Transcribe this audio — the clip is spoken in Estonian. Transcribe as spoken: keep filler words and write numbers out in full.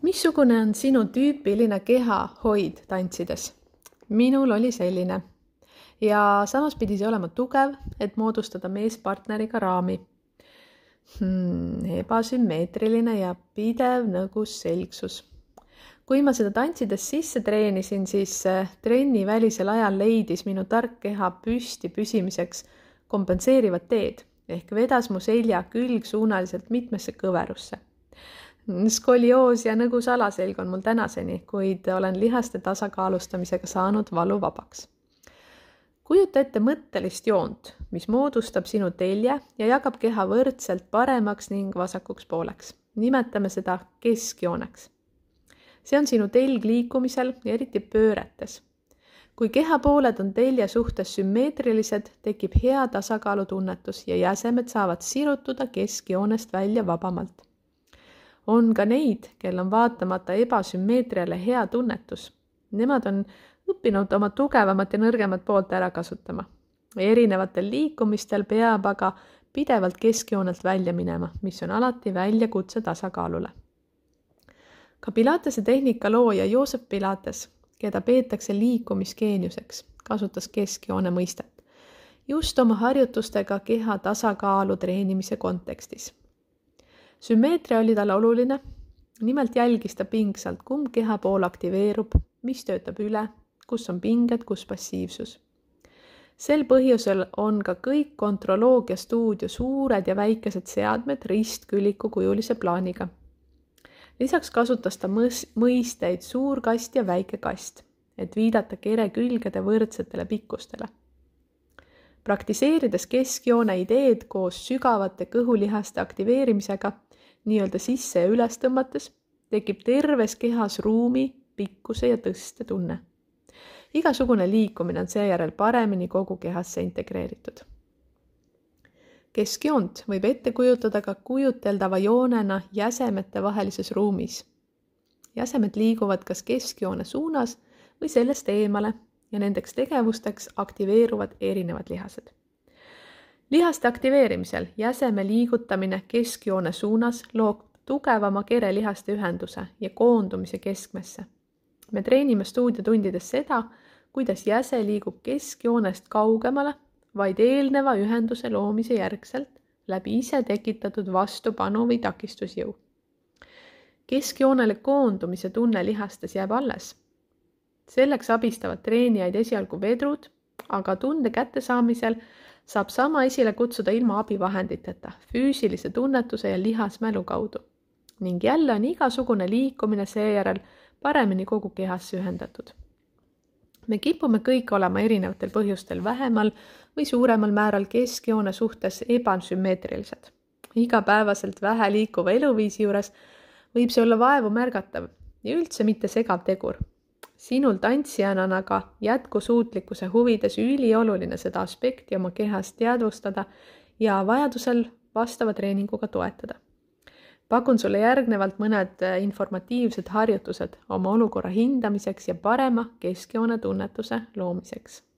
Missugune on sinu tüüpiline kehahoid tantsides? Minul oli selline. Ja samas pidi see olema tugev, et moodustada meespartneriga raami. Hmm, ebasümmeetriline ja pidev nõgus selgsus. Kui ma seda tantsides sisse treenisin, siis trenni välisel ajal leidis minu tark keha püsti püsimiseks kompenseerivad teed ehk vedas mu selja külgsuunaliselt mitmesse kõverusse. Skolioos ja nõgus alaselg on mul tänaseni, kuid olen lihaste tasakaalustamisega saanud valuvabaks. Kujuta ette mõttelist joont, mis moodustab sinu telje ja jagab keha võrdselt paremaks ning vasakuks pooleks. Nimetame seda keskjooneks. See on sinu telg liikumisel ja eriti pööretes. Kui kehapooled on telje suhtes sümmeetrilised, tekib hea tasakaalutunnetus ja jäsemed saavad sirutuda keskjoonest välja vabamalt. On ka neid, kel on vaatamata ebasümmeetriale hea tunnetus. Nemad on õppinud oma tugevamat ja nõrgemat poolt ära kasutama. Erinevatel liikumistel peab aga pidevalt keskjoonelt välja minema, mis on alati väljakutse tasakaalule. Ka Pilatese tehnika looja Joosep Pilates, keda peetakse liikumisgeeniuseks, kasutas keskjoone mõistet. Just oma harjutustega keha tasakaalu treenimise kontekstis. Sümmeetria oli tal oluline, nimelt jälgis ta pingsalt, kumb kehapool aktiveerub, mis töötab üle, kus on pinged, kus passiivsus. Sel põhjusel on ka kõik kontrolloogia stuudio suured ja väikesed seadmed ristküliku kujulise plaaniga. Lisaks kasutas ta mõisteid suur kast ja väike kast, et viidata kere külgede võrdsetele pikkustele. Praktiseerides keskjoone ideed koos sügavate kõhulihaste aktiveerimisega, nii-öelda sisse ja üles tõmmates, tekib terves kehas ruumi, pikkuse ja tõste tunne. Igasugune liikumine on seejärel paremini kogu kehasse integreeritud. Keskjoont võib ette kujutada ka kujuteldava joonena jäsemete vahelises ruumis. Jäsemed liiguvad kas keskjoone suunas või sellest eemale ja nendeks tegevusteks aktiveeruvad erinevad lihased. Lihaste aktiveerimisel jäseme liigutamine keskjoone suunas loob tugevama kerelihaste ühenduse ja koondumise keskmesse. Me treenime stuudiotundides seda, kuidas jäse liigub keskjoonest kaugemale, vaid eelneva ühenduse loomise järgselt läbi ise tekitatud vastupanu või takistusjõu. Keskjoonele koondumise tunne lihastes jääb alles. Selleks abistavad treenijaid esialgu vedrud, aga tunde kättesaamisel saab sama esile kutsuda ilma abivahenditeta, füüsilise tunnetuse ja lihasmälu kaudu. Ning jälle on igasugune liikumine seejärel paremini kogu kehasse ühendatud. Me kipume kõik olema erinevatel põhjustel vähemal või suuremal määral keskjoone suhtes ebasümmeetrilised. Igapäevaselt vähe liikuva eluviisi juures võib see olla vaevu märgatav ja üldse mitte segav tegur. Sinul tantsijana on aga jätkusuutlikkuse huvides ülioluline seda aspekti oma kehas teadvustada ja vajadusel vastava treeninguga toetada. Pakun sulle järgnevalt mõned informatiivsed harjutused oma olukorra hindamiseks ja parema keskjoone tunnetuse loomiseks.